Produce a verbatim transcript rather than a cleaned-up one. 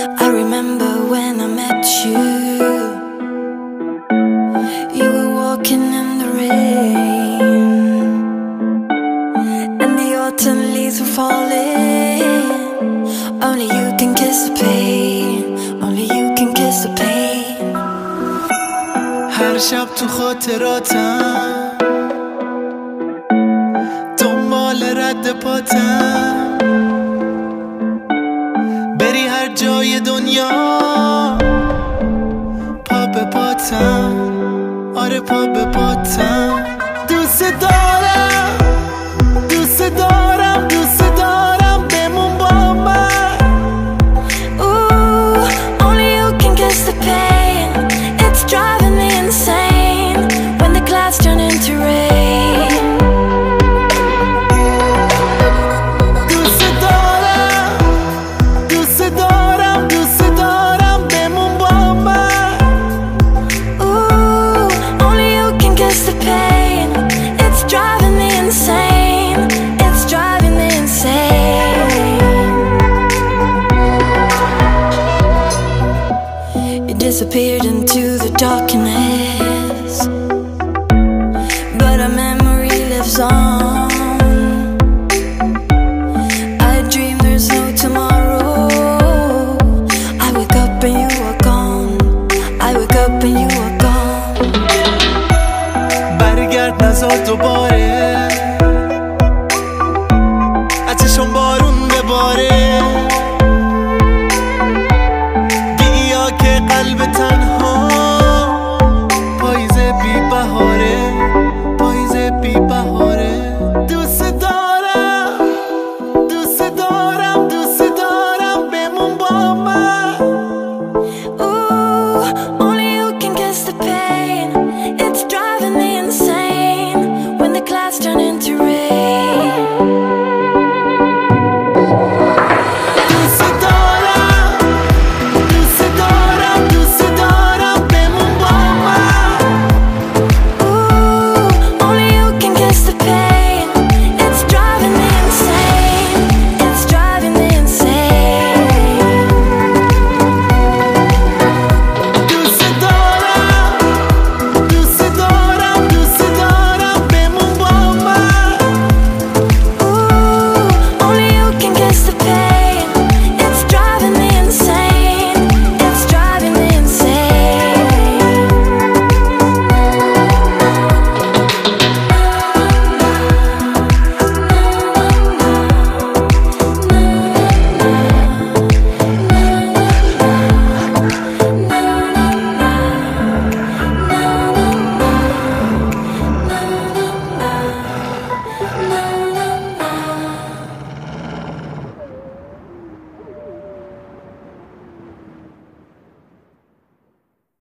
I remember when I met you. You were walking in the rain, and the autumn leaves were falling. Only you can kiss the pain. Only you can kiss the pain. هر شب تو خاطراتم دنبال رد پاتم، بری هر جای دنیا پا به پاتم، آره پا به پاتم. دوست دارم دوست دارم دوست دارم بمون با من. Ooh, only you can kiss the pain. It's driving me insane when the clouds turn into rain. دوست دارم دوست دارم دوست دارم بمون با من. Ooh, only you can kiss the pain. It's driving me insane. It's driving me insane. You disappeared into the darkness.